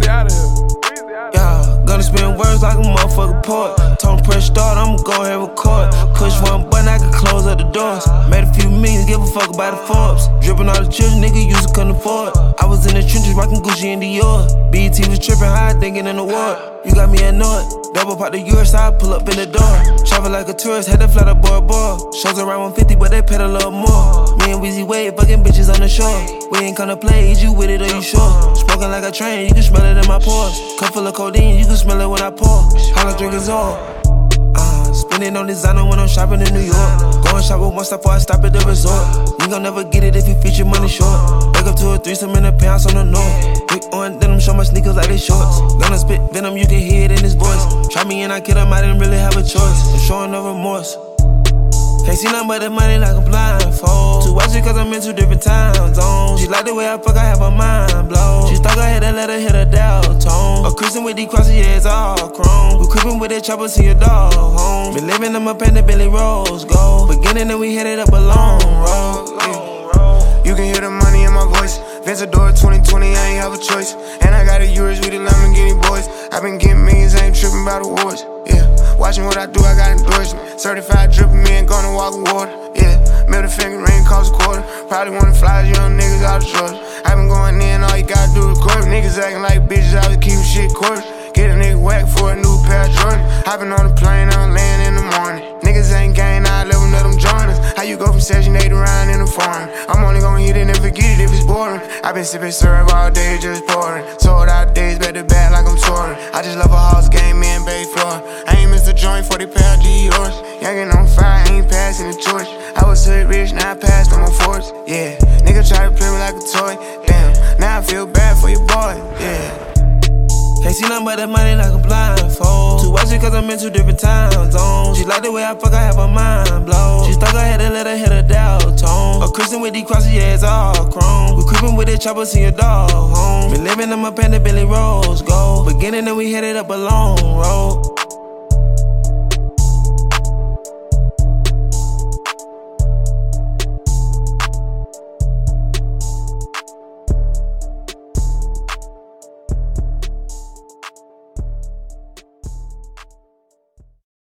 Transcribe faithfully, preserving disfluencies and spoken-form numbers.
out of here. Yeah, gonna spin words like a motherfucker poet. Told him press start, I'ma go ahead and record. Push one button, I can close up the doors. Made a few millions, give a fuck about the Forbes. Drippin' all the children, nigga used to couldn't afford. I was in the trenches rockin' Gucci and Dior. B E T was trippin', high thinking in the war. You got me annoyed. Double pop the U S, I pull up in the door. Travel like a tourist, had to fly to Bora Bora. Shows around one fifty, but they paid a little more. Me and Weezy Wade, fucking bitches on the shore. We ain't gonna play, is you with it or you sure? Smoking like a train, you can smell it in my pores. Cup full of codeine, you can smell it when I pour. All I drink is all. Uh, spending on designer when I'm shopping in New York. Going shopping once before I stop at the resort. You gon' never get it if you feature money short. Wake up to a threesome in the pants on the north. Big on denim, show my sneakers like they shorts. Gonna spit venom, you can hear it in his voice. Try me and I killed him, I didn't really have a choice. I'm showing no remorse. Can't see nothing but the money like a blindfold. Too watch it cause I'm in two different time zones. She like the way I fuck, I have her mind blown. She stuck her head and let her hit her dial tone. A cruising with these crosses, yeah, it's all chrome. We creeping with that chopper, see your dog home. Been living in my pen, the Billy Rose gold. Beginning and we headed up a long road. Yeah. You can hear the money in my voice. Vencedor twenty twenty, I ain't have a choice. And I got a Urus with the Lamborghini boys. I been getting millions, I ain't tripping about awards. Yeah, watching what I do, I got endorsement. Certified dripping me, ain't gonna walk in water. Yeah, middle finger ring cost a quarter. Probably wanna fly as young niggas out of Georgia. I been going in, all you gotta do is court. Niggas acting like bitches, I was keeping shit quarter. Get a nigga whack for a new pair of Jordan. Hopping on the plane, I'm laying in the morning. Niggas ain't gang, I let them let them join us. How you go from Section eight around in the foreign? I'm only gonna hit it and forget it if it's boring. I been sipping syrup all day, just pouring. Sold out days, back to back like I'm touring. I just love a house game, me and Bay Floor. I ain't missed a joint for the pair of Dior's. Youngin' on fire, ain't passing the torch. I was hood rich, now I passed on my force. Yeah, nigga try to play me like a toy. Damn, now I feel bad for your boy. Yeah. Can't see nothing but that money like a blindfold. Too watch it cause I'm in two different time zones. She like the way I fuck, I have her mind blown. She stuck her head and let her hit her dial tone. A Christian with these crosses, yeah, it's all chrome. We creeping with that chopper, see your dog home. Been living in my pen, the Billy Rose gold. Beginning and we headed up a long road.